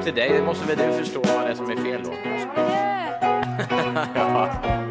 till dig. Det måste väl du förstå vad det är som är fel då. Ja.